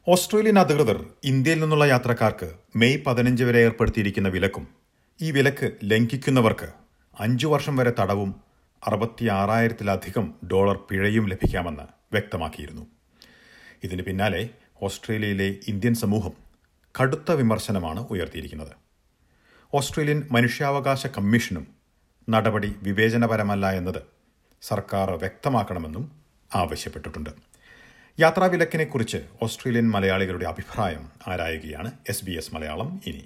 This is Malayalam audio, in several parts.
ഓസ്ട്രേലിയൻ അധികൃതർ ഇന്ത്യയിൽ നിന്നുള്ള യാത്രക്കാർക്ക് മെയ് 15 വരെ ഏർപ്പെടുത്തിയിരിക്കുന്ന വിലക്കും ഈ വിലക്ക് ലംഘിക്കുന്നവർക്ക് 5 വർഷം വരെ തടവും $66,000 പിഴയും ലഭിക്കാമെന്ന് വ്യക്തമാക്കിയിരുന്നു. ഇതിന് പിന്നാലെ ഓസ്ട്രേലിയയിലെ ഇന്ത്യൻ സമൂഹം കടുത്ത വിമർശനമാണ് ഉയർത്തിയിരിക്കുന്നത്. ഓസ്ട്രേലിയൻ മനുഷ്യാവകാശ കമ്മീഷനും നടപടി വിവേചനപരമല്ല എന്നത് സർക്കാർ വ്യക്തമാക്കണമെന്നും ആവശ്യപ്പെട്ടിട്ടുണ്ട്. യാത്രാവിലക്കിനെക്കുറിച്ച് ഓസ്ട്രേലിയൻ മലയാളികളുടെ അഭിപ്രായം ആരായുകയാണ് SBS മലയാളം ഇനി.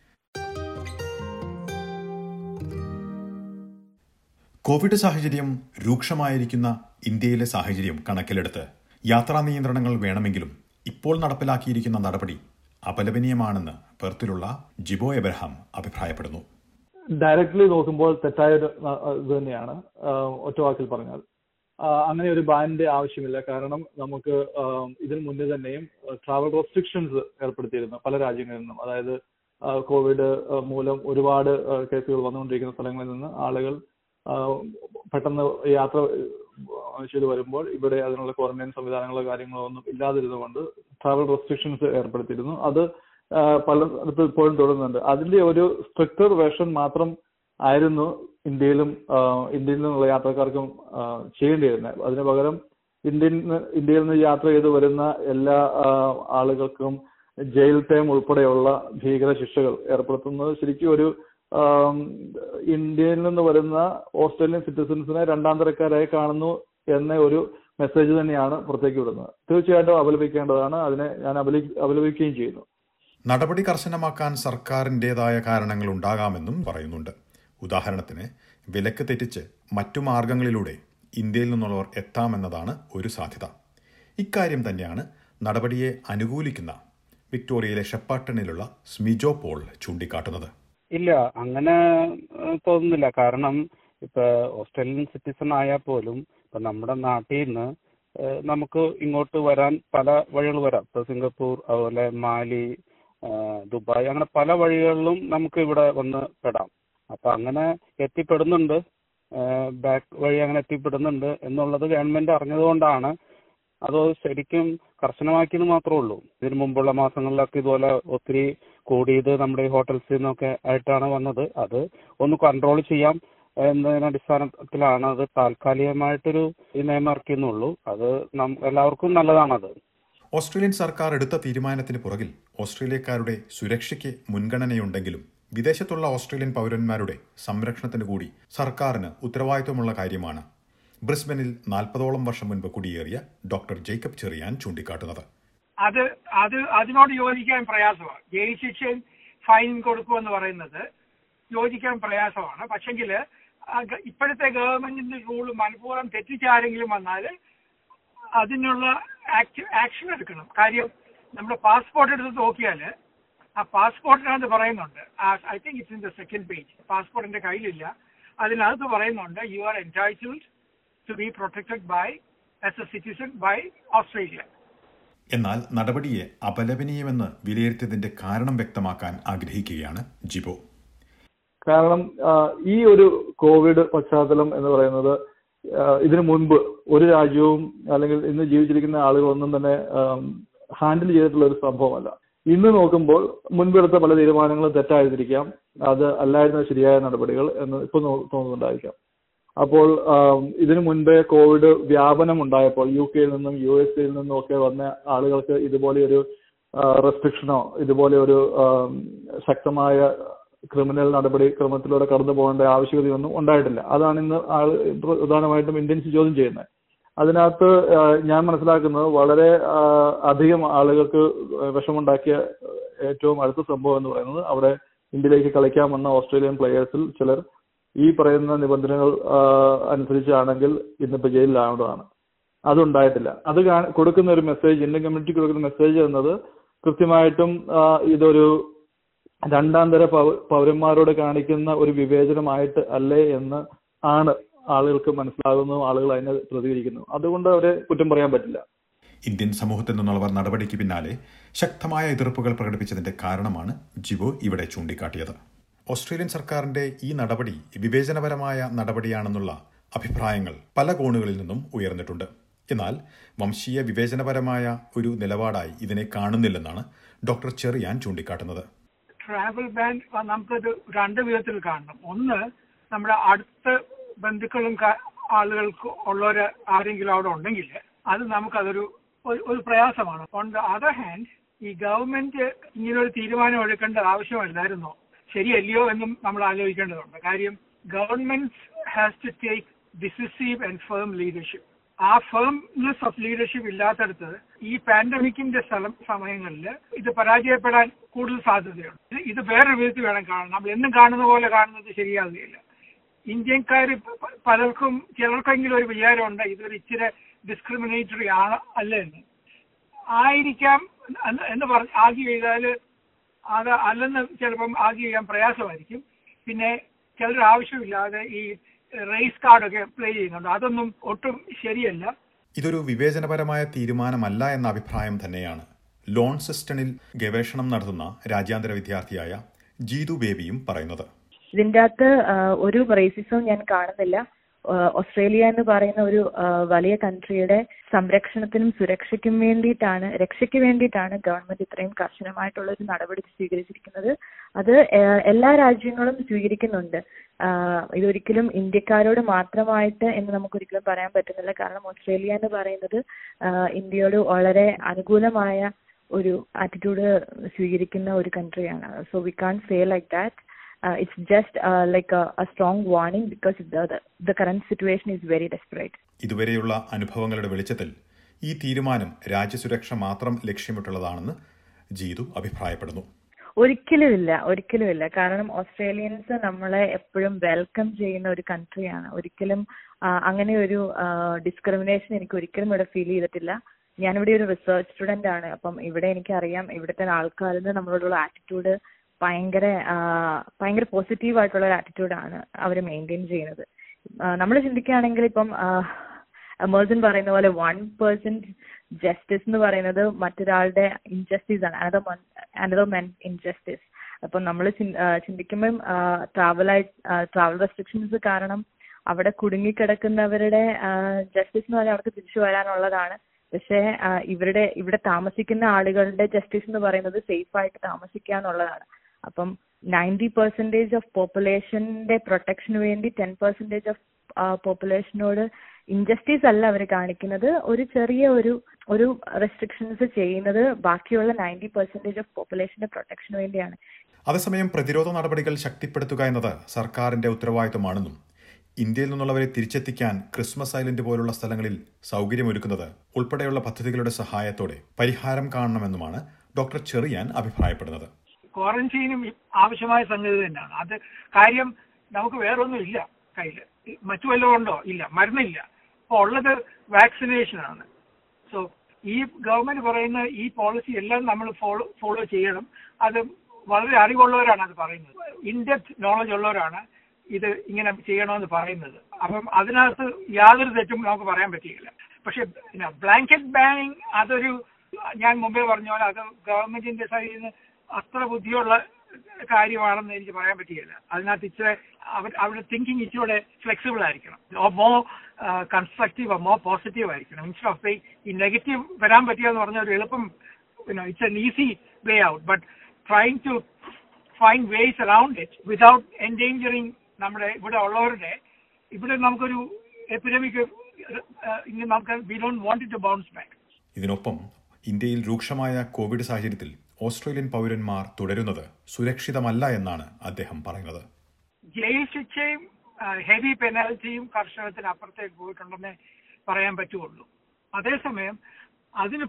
കോവിഡ് സാഹചര്യം രൂക്ഷമായിരിക്കുന്ന ഇന്ത്യയിലെ സാഹചര്യം കണക്കിലെടുത്ത് യാത്രാ നിയന്ത്രണങ്ങൾ വേണമെങ്കിലും ഇപ്പോൾ നടപ്പിലാക്കിയിരിക്കുന്ന നടപടി അപലപനീയമാണെന്ന് പെർത്തിലുള്ള ജിബോ എബ്രഹാം അഭിപ്രായപ്പെടുന്നു. ഡയറക്ട്ലി നോക്കുമ്പോൾ തെറ്റായ ഇത് തന്നെയാണ്. ഒറ്റവാക്കിൽ പറഞ്ഞാൽ അങ്ങനെ ഒരു ബാനിന്റെ ആവശ്യമില്ല. കാരണം നമുക്ക് ഇതിനു മുന്നേ തന്നെയും ട്രാവൽ റെസ്ട്രിക്ഷൻസ് ഏർപ്പെടുത്തിയിരുന്നു പല രാജ്യങ്ങളിൽ നിന്നും. അതായത് കോവിഡ് മൂലം ഒരുപാട് കേസുകൾ വന്നുകൊണ്ടിരിക്കുന്ന സ്ഥലങ്ങളിൽ നിന്ന് ആളുകൾ പെട്ടെന്ന് യാത്ര ചെയ്തു വരുമ്പോൾ ഇവിടെ അതിനുള്ള ക്വാറന്റൈൻ സംവിധാനങ്ങളോ കാര്യങ്ങളോ ഒന്നും ഇല്ലാതിരുന്നുകൊണ്ട് ട്രാവൽ റെസ്ട്രിക്ഷൻസ് ഏർപ്പെടുത്തിയിരുന്നു. അത് പലയിടത്തും ഇപ്പോഴും തുടരുന്നുണ്ട്. അതിന്റെ ഒരു സ്ട്രിക്റ്റർ വേർഷൻ മാത്രം ആയിരുന്നു ഇന്ത്യയിൽ നിന്നുള്ള യാത്രക്കാർക്കും ചെയ്യേണ്ടിയിരുന്നത്. അതിനു പകരം ഇന്ത്യയിൽ നിന്ന് യാത്ര ചെയ്ത് വരുന്ന എല്ലാ ആളുകൾക്കും ജയിൽ ടൈം ഉൾപ്പെടെയുള്ള ഭീകര ശിക്ഷകൾ ഏർപ്പെടുത്തുന്നത് ശരിക്കും ഒരു ഇന്ത്യയിൽ നിന്ന് വരുന്ന ഓസ്ട്രേലിയൻ സിറ്റിസൺസിനെ രണ്ടാം തരക്കാരായി കാണുന്നു എന്ന ഒരു മെസ്സേജ് തന്നെയാണ് പുറത്തേക്ക് വിടുന്നത്. തീർച്ചയായിട്ടും അപലപിക്കേണ്ടതാണ്. അതിനെ ഞാൻ അപലപിക്കുകയും ചെയ്യുന്നു. നടപടി കർശനമാക്കാൻ സർക്കാരിൻ്റെതായ കാരണങ്ങൾ ഉണ്ടാകാമെന്നും പറയുന്നുണ്ട്. ഉദാഹരണത്തിന് വിലക്ക് തെറ്റിച്ച് മറ്റു മാർഗങ്ങളിലൂടെ ഇന്ത്യയിൽ നിന്നുള്ളവർ എത്താമെന്നതാണ് ഒരു സാധ്യത. ഇക്കാര്യം തന്നെയാണ് നടപടിയെ അനുകൂലിക്കുന്ന വിക്ടോറിയയിലെ ഷെപ്പാർട്ടണിലുള്ള സ്മിജോ പോൾ ചൂണ്ടിക്കാട്ടുന്നത്. ഇല്ല, അങ്ങനെ തോന്നുന്നില്ല. കാരണം ഇപ്പൊ ഓസ്ട്രേലിയൻ സിറ്റിസൺ ആയാൽ പോലും ഇപ്പൊ നമ്മുടെ നാട്ടിൽ നിന്ന് നമുക്ക് ഇങ്ങോട്ട് വരാൻ പല വഴികൾ വരാം. ഇപ്പൊ സിംഗപ്പൂർ, അതുപോലെ മാലി, ദുബായ്, അങ്ങനെ പല വഴികളിലും നമുക്ക് ഇവിടെ വന്ന് പെടാം. അപ്പൊ അങ്ങനെ എത്തിപ്പെടുന്നുണ്ട്, ബാക്ക് വഴി അങ്ങനെ എത്തിപ്പെടുന്നുണ്ട് എന്നുള്ളത് ഗവൺമെന്റ് അറിഞ്ഞതുകൊണ്ടാണ് അത് ശരിക്കും കർശനമാക്കിയെന്ന് മാത്രമേ ഉള്ളൂ. ഇതിനു മുമ്പുള്ള മാസങ്ങളിലൊക്കെ ഇതുപോലെ ഒത്തിരി കൂടിയത് നമ്മുടെ ഈ ഹോട്ടൽസിൽ നിന്നൊക്കെ ആയിട്ടാണ് വന്നത്. അത് ഒന്ന് കൺട്രോൾ ചെയ്യാം എന്നതിന് അടിസ്ഥാനത്തിലാണ് അത് താൽക്കാലികമായിട്ടൊരു നിയമം ഇറക്കിയെന്നുള്ളൂ. അത് എല്ലാവർക്കും നല്ലതാണത്. ഓസ്ട്രേലിയൻ സർക്കാർ എടുത്ത തീരുമാനത്തിന് പുറകിൽ ഓസ്ട്രേലിയക്കാരുടെ സുരക്ഷയ്ക്ക് മുൻഗണനയുണ്ടെങ്കിലും വിദേശത്തുള്ള ഓസ്ട്രേലിയൻ പൗരന്മാരുടെ സംരക്ഷണത്തിന് കൂടി സർക്കാരിന് ഉത്തരവാദിത്വമുള്ള കാര്യമാണ് ബ്രിസ്ബനിൽ 40ഓളം വർഷം മുൻപ് കുടിയേറിയ ഡോക്ടർ ജേക്കബ് ചെറിയാൻ ചൂണ്ടിക്കാട്ടുന്നത്. അതിനോട് യോജിക്കാൻ പ്രയാസമാണ്. ജയിൽ ശിക്ഷയും ഫൈൻ കൊടുക്കുമെന്ന് പറയുന്നത് യോജിക്കാൻ പ്രയാസമാണ്. പക്ഷെങ്കിൽ ഇപ്പോഴത്തെ ഗവൺമെന്റിന്റെ റൂൾ മനഃപൂർവ്വം തെറ്റിച്ചാരെങ്കിലും വന്നാൽ അതിനുള്ള ആക്ഷൻ എടുക്കണം. കാര്യം നമ്മുടെ പാസ്പോർട്ട് എടുത്ത് നോക്കിയാൽ ആ പാസ്പോർട്ടിനകത്ത് പറയുന്നുണ്ട്, I think it's in the second page, പാസ്പോർട്ടിന്റെ കയ്യിലില്ല, അതിനകത്ത് പറയുന്നുണ്ട് you are entitled to be protected by as a citizen by Australia. എന്നാൽ നടപടിയെ അപലപനീയമെന്ന് വിലയിരുത്തിയതിന്റെ കാരണം വ്യക്തമാക്കാൻ ആഗ്രഹിക്കുകയാണ് ജിബോ. കാരണം ഈ ഒരു കോവിഡ് പശ്ചാത്തലം എന്ന് പറയുന്നത് ഇതിനു മുൻപ് ഒരു രാജ്യവും അല്ലെങ്കിൽ ഇന്ന് ജീവിച്ചിരിക്കുന്ന ആളുകളൊന്നും തന്നെ ഹാൻഡിൽ ചെയ്തിട്ടുള്ള ഒരു സംഭവമല്ല. ഇന്ന് നോക്കുമ്പോൾ മുൻപെടുത്ത പല തീരുമാനങ്ങളും തെറ്റായിരുന്നിരിക്കാം, അത് അല്ലായിരുന്ന ശരിയായ നടപടികൾ എന്ന് ഇപ്പോൾ തോന്നുന്നുണ്ടായിരിക്കാം. അപ്പോൾ ഇതിനു മുൻപേ കോവിഡ് വ്യാപനം ഉണ്ടായപ്പോൾ UK നിന്നും USA നിന്നും ഒക്കെ വന്ന ആളുകൾക്ക് ഇതുപോലെയൊരു റെസ്ട്രിക്ഷനോ ഇതുപോലെ ഒരു ശക്തമായ ക്രിമിനൽ ക്രമത്തിലൂടെ കടന്നു പോകേണ്ട ആവശ്യകതയൊന്നും ഉണ്ടായിട്ടില്ല. അതാണ് ഇന്ന് പ്രധാനമായിട്ടും ഇന്ത്യൻസ് ചോദ്യം ചെയ്യുന്നത്. അതിനകത്ത് ഞാൻ മനസ്സിലാക്കുന്നത് വളരെ അധികം ആളുകൾക്ക് വിഷമുണ്ടാക്കിയ ഏറ്റവും അടുത്ത സംഭവം എന്ന് പറയുന്നത് അവിടെ ഇന്ത്യയിലേക്ക് കളിക്കാൻ വന്ന ഓസ്ട്രേലിയൻ പ്ലെയേഴ്സിൽ ചിലർ ഈ പറയുന്ന നിബന്ധനകൾ അനുസരിച്ചാണെങ്കിൽ ഇന്നിപ്പോൾ ജയിലിലാവേണ്ടതാണ്. അതുണ്ടായിട്ടില്ല. അത് കൊടുക്കുന്ന ഒരു മെസ്സേജ്, ഇന്ത്യൻ കമ്മ്യൂണിറ്റിക്ക് കൊടുക്കുന്ന മെസ്സേജ് എന്നത് കൃത്യമായിട്ടും ഇതൊരു രണ്ടാം തര പൗരന്മാരോട് കാണിക്കുന്ന ഒരു വിവേചനമായിട്ട് അല്ലേ എന്ന് ആണ് ആളുകൾക്ക് മനസ്സിലാകുന്നു, ആളുകൾ അതിനെ പ്രതികരിക്കുന്നു. അതുകൊണ്ട് അവരെ കുറ്റം പറയാൻ പറ്റില്ല. ഇന്ത്യൻ സമൂഹത്തിൽ നിന്നുള്ളവർ നടപടിക്ക് പിന്നാലെ ശക്തമായ എതിർപ്പുകൾ പ്രകടിപ്പിച്ചതിന്റെ കാരണമാണ് ജിബോ ഇവിടെ ചൂണ്ടിക്കാട്ടിയത്. ഓസ്ട്രേലിയൻ സർക്കാരിന്റെ ഈ നടപടി വിവേചനപരമായ നടപടിയാണെന്നുള്ള അഭിപ്രായങ്ങൾ പല കോണുകളിൽ നിന്നും ഉയർന്നിട്ടുണ്ട്. എന്നാൽ വംശീയ വിവേചനപരമായ ഒരു നിലപാടായി ഇതിനെ കാണുന്നില്ലെന്നാണ് ഡോക്ടർ ചെറിയാൻ ചൂണ്ടിക്കാട്ടുന്നത്. ട്രാവൽ ബാൻ നമുക്കത് രണ്ട് വിധത്തിൽ കാണണം. ഒന്ന്, നമ്മുടെ അടുത്ത ബന്ധുക്കളും ആളുകൾക്ക് ഉള്ളവര് ആരെങ്കിലും അവിടെ ഉണ്ടെങ്കിൽ അത് നമുക്കതൊരു ഒരു പ്രയാസമാണ്. ഓൺ ദ അതർ ഹാൻഡ്, ഈ ഗവൺമെന്റ് ഇങ്ങനൊരു തീരുമാനം എടുക്കേണ്ട ആവശ്യമല്ലായിരുന്നോ, ശരിയല്ലയോ എന്നും നമ്മൾ ആലോചിക്കേണ്ടതുണ്ട്. കാര്യം government has to take decisive and firm leadership. ആ ഫേംനെസ് ഓഫ് ലീഡർഷിപ്പ് ഇല്ലാത്തടത്ത് ഈ പാൻഡമിക്കിന്റെ സമയങ്ങളിൽ ഇത് പരാജയപ്പെടാൻ കൂടുതൽ സാധ്യതയുണ്ട്. ഇത് വേറൊരു വിധത്തിൽ വേണം കാണാൻ. നമ്മൾ എന്നും കാണുന്ന പോലെ കാണുന്നത് ശരിയാകുകയില്ല. ഇന്ത്യക്കാർ പലർക്കും ചിലർക്കെങ്കിലും ഒരു വിചാരമുണ്ട് ഇതൊരു ഇച്ചിരി ഡിസ്ക്രിമിനേറ്ററി ആണ് അല്ലെന്ന്. ആയിരിക്കാം എന്ന് ആർഗ്യൂ ചെയ്താൽ അത് അല്ലെന്ന് ചിലപ്പം ആർഗ്യൂ ചെയ്യാൻ പ്രയാസമായിരിക്കും. പിന്നെ ചിലർ ആവശ്യമില്ലാതെ ഈ റേസ് കാർഡൊക്കെ പ്ലേ ചെയ്യുന്നുണ്ട്. അതൊന്നും ഒട്ടും ശരിയല്ല. ഇതൊരു വിവേചനപരമായ തീരുമാനമല്ല എന്ന അഭിപ്രായം തന്നെയാണ് ലോൺസിസ്റ്റണിൽ ഗവേഷണം നടത്തുന്ന രാജ്യാന്തര വിദ്യാർത്ഥിയായ ജീതു ബേബിയും പറയുന്നത്. ഇതിൻ്റെ അകത്ത് ഒരു റേസിസവും ഞാൻ കാണുന്നില്ല. ഓസ്ട്രേലിയ എന്ന് പറയുന്ന ഒരു വലിയ കൺട്രിയുടെ സംരക്ഷണത്തിനും സുരക്ഷയ്ക്കും രക്ഷയ്ക്ക് വേണ്ടിയിട്ടാണ് ഗവൺമെന്റ് ഇത്രയും കർശനമായിട്ടുള്ള ഒരു നടപടി സ്വീകരിച്ചിരിക്കുന്നത്. അത് എല്ലാ രാജ്യങ്ങളും സ്വീകരിക്കുന്നുണ്ട്. ഇതൊരിക്കലും ഇന്ത്യക്കാരോട് മാത്രമായിട്ട് എന്ന് നമുക്കൊരിക്കലും പറയാൻ പറ്റുന്നില്ല. കാരണം ഓസ്ട്രേലിയ എന്ന് പറയുന്നത് ഇന്ത്യയോട് വളരെ അനുകൂലമായ ഒരു ആറ്റിറ്റ്യൂഡ് സ്വീകരിക്കുന്ന ഒരു കൺട്രിയാണ്. So we can say like that. It's just like a strong warning because the current situation is very desperate. ഇതുവരെയുള്ള അനുഭവങ്ങളുടെ വെളിച്ചത്തിൽ ഈ തീരുമാനം രാജ്യസുരക്ഷ മാത്രം ലക്ഷ്യമിട്ടുള്ളതാണെന്ന് ജീതു അഭിപ്രായപ്പെടുന്നു. ഒരിക്കലുമില്ല. കാരണം ഓസ്ട്രേലിയൻസ് നമ്മളെ എപ്പോഴും വെൽക്കം ചെയ്യുന്ന ഒരു കൺട്രിയാണ്. ഒരിക്കലും അങ്ങനെ ഒരു ഡിസ്ക്രിമിനേഷൻ എനിക്ക് ഒരിക്കലും ഇവിടെ ഫീൽ ചെയ്തിട്ടില്ല. ഞാനിവിടെ ഒരു റിസർച്ച് സ്റ്റുഡന്റ് ആണ്. അപ്പം ഇവിടെ എനിക്കറിയാം ഇവിടുത്തെ ആൾക്കാരുടെ നമ്മളോടുള്ള ആറ്റിറ്റ്യൂഡ് ഭയങ്കര പോസിറ്റീവ് ആയിട്ടുള്ള ഒരു ആറ്റിറ്റ്യൂഡാണ് അവർ മെയിൻറ്റെയിൻ ചെയ്യുന്നത്. നമ്മൾ ചിന്തിക്കുകയാണെങ്കിൽ ഇപ്പം എമേഴ്സൺ പറയുന്ന പോലെ 1% ജസ്റ്റിസ് എന്ന് പറയുന്നത് മറ്റൊരാളുടെ ഇൻജസ്റ്റിസ് ആണ്, അനദർ മെൻ ഇൻജസ്റ്റിസ്. അപ്പം നമ്മൾ ചിന്തിക്കുമ്പം ട്രാവൽ റെസ്ട്രിക്ഷൻസ് കാരണം അവിടെ കുടുങ്ങിക്കിടക്കുന്നവരുടെ ജസ്റ്റിസ് എന്ന് പറഞ്ഞാൽ അവർക്ക് തിരിച്ചു വരാനുള്ളതാണ്. പക്ഷേ ഇവിടെ താമസിക്കുന്ന ആളുകളുടെ ജസ്റ്റിസ് എന്ന് പറയുന്നത് സേഫ് ആയിട്ട് താമസിക്കുക എന്നുള്ളതാണ്. അപ്പം 90% ഓഫ് പോപ്പുലേഷന്റെ പ്രൊട്ടക്ഷന് വേണ്ടി 10% ഓഫ് പോപ്പുലേഷനോട് ഇൻജസ്റ്റിസ് അല്ല അവർ കാണിക്കുന്നത്. ഒരു ചെറിയ ഒരു റെസ്ട്രിക്ഷൻസ് ചെയ്യുന്നത് ബാക്കിയുള്ള 90% ഓഫ് പോപ്പുലേഷന്റെ പ്രൊട്ടക്ഷന് വേണ്ടിയാണ്. അതേസമയം പ്രതിരോധ നടപടികൾ ശക്തിപ്പെടുത്തുക എന്നത് സർക്കാരിന്റെ ഉത്തരവാദിത്തമാണെന്നും ഇന്ത്യയിൽ നിന്നുള്ളവരെ തിരിച്ചെത്തിക്കാൻ ക്രിസ്മസ് ഐലൻഡ് പോലുള്ള സ്ഥലങ്ങളിൽ സൗകര്യമൊരുക്കുന്നത് ഉൾപ്പെടെയുള്ള പദ്ധതികളുടെ സഹായത്തോടെ പരിഹാരം കാണണമെന്നുമാണ് ഡോക്ടർ ചെറിയാൻ അഭിപ്രായപ്പെടുന്നത്. ക്വാറന്റൈനും ആവശ്യമായ സംഗതി തന്നെയാണ്. അത് കാര്യം നമുക്ക് വേറൊന്നും ഇല്ല കയ്യിൽ. മറ്റു വല്ലതും ഉണ്ടോ? ഇല്ല. മരുന്നില്ല. അപ്പോൾ ഉള്ളത് വാക്സിനേഷനാണ്. സോ ഈ ഗവൺമെന്റ് പറയുന്ന ഈ പോളിസി എല്ലാം നമ്മൾ ഫോളോ ചെയ്യണം. അത് വളരെ അറിവുള്ളവരാണ് അത് പറയുന്നത്. ഇൻഡെപ്ത് നോളജ് ഉള്ളവരാണ് ഇത് ഇങ്ങനെ ചെയ്യണമെന്ന് പറയുന്നത്. അപ്പം അതിനകത്ത് യാതൊരു തെറ്റും നമുക്ക് പറയാൻ പറ്റിയില്ല. പക്ഷെ ബ്ലാങ്കറ്റ് ബാനിങ് അതൊരു, ഞാൻ മുമ്പേ പറഞ്ഞ പോലെ അത് ഗവൺമെന്റിന്റെ സൈഡിൽ നിന്ന് അത്ര ബുദ്ധിയുള്ള കാര്യമാണെന്ന് എനിക്ക് പറയാൻ പറ്റിയില്ല. അതിനകത്ത് ഇച്ചിരി അവരുടെ തിങ്കിങ് ഇച്ചിരി ഫ്ലെക്സിബിൾ ആയിരിക്കണം, മോർ കൺസ്ട്രക്റ്റീവ്, മോർ പോസിറ്റീവ് ആയിരിക്കണം. ഇൻസ്റ്റെഡ് ഓഫ് ഈ നെഗറ്റീവ് വരാൻ പറ്റിയെന്ന് പറഞ്ഞ ഒരു എളുപ്പം, it's an easy way out, but trying to find ways around it without endangering നമ്മുടെ ഇവിടെ ഉള്ളവരുടെ. ഇവിടെ നമുക്കൊരു എപ്പിഡമിക് നമുക്ക് we don't want it to bounce back. ഇതിനൊപ്പം ഇന്ത്യയിൽ രൂക്ഷമായ കോവിഡ് സാഹചര്യത്തിൽ ഓസ്ട്രേലിയൻ പൗരന്മാർ തുടരുന്നത് സുരക്ഷിതമല്ല എന്നാണ് അദ്ദേഹം പറയുന്നത്. ജയിൽ ശിക്ഷയും ഹെവി പെനാൽറ്റിയും കർശനത്തിന് അപ്പുറത്തേക്ക് പോയിട്ടുണ്ടെന്നേ പറയാൻ പറ്റുള്ളൂ. അതേസമയം അതിന്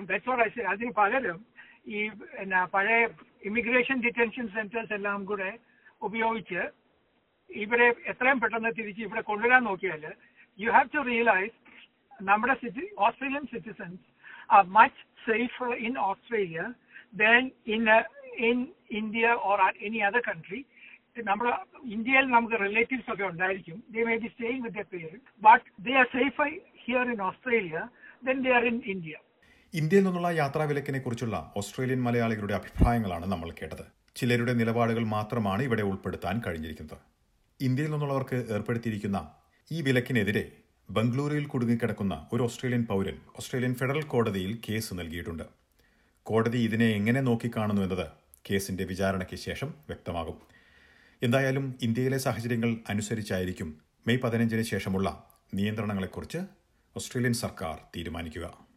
പകരം ഈ പഴയ ഇമിഗ്രേഷൻ ഡിറ്റൻഷൻ സെന്റേഴ്സ് എല്ലാം കൂടെ ഉപയോഗിച്ച് ഇവരെ എത്രയും പെട്ടെന്ന് തിരിച്ച് ഇവിടെ കൊണ്ടുവരാൻ നോക്കിയാൽ യു ഹാവ് ടു റിയലൈസ് നമ്മുടെ Australian citizens are much safer in Australia than in India or any other country. നമ്മുടെ ഇന്ത്യയിൽ നമുക്ക് റിലേറ്റീവ്സ് ഒക്കെ ഉണ്ടായിരിക്കും. They may be staying with their parents, but they are safer here in Australia than they are in India. ഇന്ത്യയിൽ നിന്നുള്ള യാത്രാവിലക്കിനെ കുറിച്ചുള്ള ഓസ്ട്രേലിയൻ മലയാളികളുടെ അഭിപ്രായങ്ങളാണ് നമ്മൾ കേട്ടത്. ചിലരുടെ നിലപാടുകൾ മാത്രമാണ് ഇവിടെ ഉൾപ്പെടുത്താൻ കഴിഞ്ഞിരിക്കുന്നത്. ഇന്ത്യയിൽ നിന്നുള്ളവർക്ക് ഏർപ്പെടുത്തിയിരിക്കുന്ന ഈ വിലക്കിനെതിരെ ബംഗളൂരുവിൽ കുടുങ്ങിക്കിടക്കുന്ന ഒരു ഓസ്ട്രേലിയൻ പൗരൻ ഓസ്ട്രേലിയൻ ഫെഡറൽ കോടതിയിൽ കേസ് നൽകിയിട്ടുണ്ട്. കോടതി ഇതിനെ എങ്ങനെ നോക്കിക്കാണുന്നു എന്നത് കേസിന്റെ വിചാരണയ്ക്ക് ശേഷം വ്യക്തമാകും. എന്തായാലും ഇന്ത്യയിലെ സാഹചര്യങ്ങൾ അനുസരിച്ചായിരിക്കും മെയ് 15 ശേഷമുള്ള നിയന്ത്രണങ്ങളെക്കുറിച്ച് ഓസ്ട്രേലിയൻ സർക്കാർ തീരുമാനിക്കുക.